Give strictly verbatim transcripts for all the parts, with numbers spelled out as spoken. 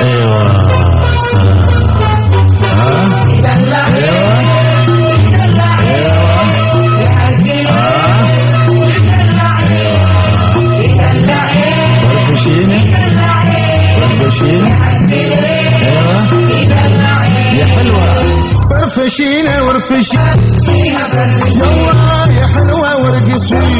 ايوه سلام. ها ايوه فرفشيني فرفشيني ايوه يا حلوة فرفشيني ورفشيني يلا يا حلوة وارقصيني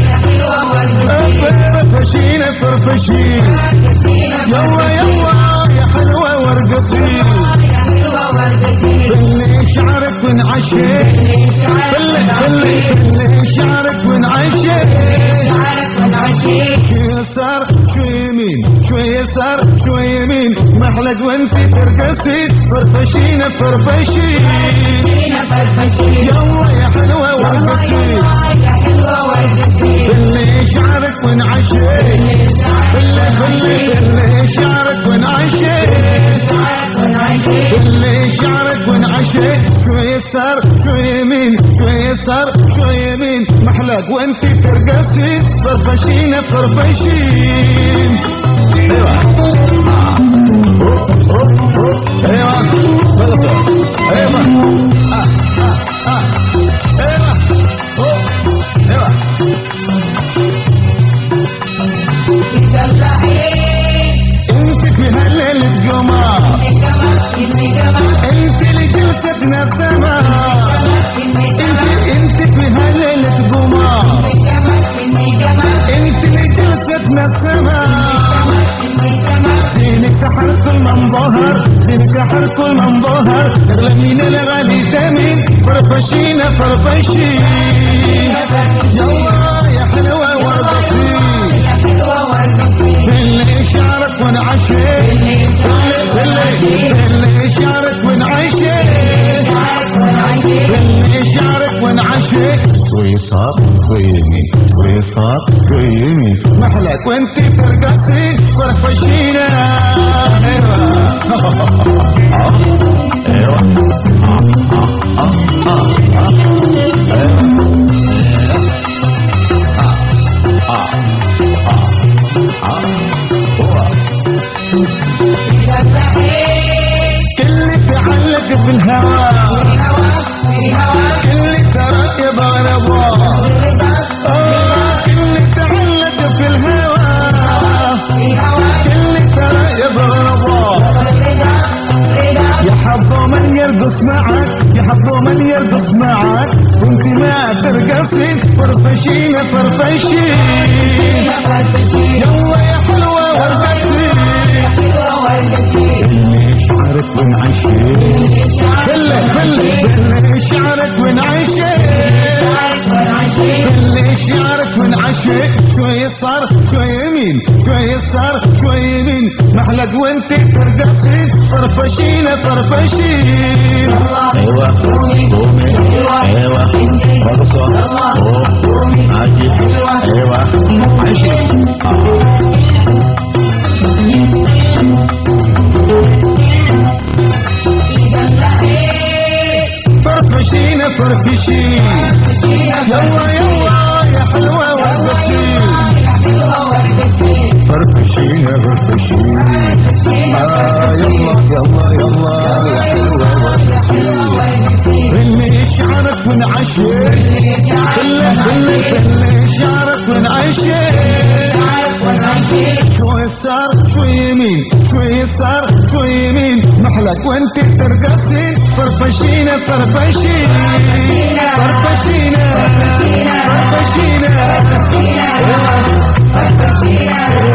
فرفشيني فرفشيني يلا يلا يا حلوة وارقصيني فلي شعرك وانعشيت فلي فلي فلي شعرك وانعشيت شو يسار شو يمين شو يسار شو يمين محلق وانت ترقصي فرفشينا فرفشي يلا يا حلوة وارقصي فلي شعرك وانعشي فلي فلي فلي شعرك وانعشي فلي شعرك وانعشي شو يسار شو يمين شو يسار شو يمين محلق وانت ترقصي فرفشينا فرفشين ايوه ايوه ايوه انت في هالليلة قمر انت اللي جلستنا السماء انت انت في هالليلة قمر انت اللي جلستنا السماء زينك سحر كل من ظهر زينك سحر كل من ظهر اغلى من الغالي ثمين فرفشينا فرفشي يلا يا حلوة وارقصي فلي شعرك وانعشي فلي فلي شعرك وانعشي فلي شعرك وانعشي شوي صار شوي يمين شوي صار شوي يمين محلك وانت ترقصي فرفشينا ايوه ايوه كل تعلق في الهوى كل ترى يبغى رضا كل تعلق في الهوى كل ترى يبغى رضا يا حظه من يرقص معك يا حظه من يرقص معك وانت ما ترقصي فرفشينا فرفشي يلا يا حلوة وارقصي فلي شعرك وانعشي فلي فلي فلي شعرك وانعشي فلي شعرك وانعشي شوي صار شوي يمين شوي صار شوي يمين محلق وانت ترقصي فرفشينا فرفشي ايوه قومي ايوه رقصوا قوم عجيب ايوه عشي فرفشينا فرفشي يلا يلا يا حلوة وارقصي فرفشينا فرفشي آه يلا يلا يلا يا حلوة وارقصي فلي شعرك وانعشي فلي فلي فلي شعرك وانعشي شو يسار شو يمين شو يسار شو يمين محلك وانت ترقصي فرفشينا فرفشي فرفشينا فرفشينا فرفشينا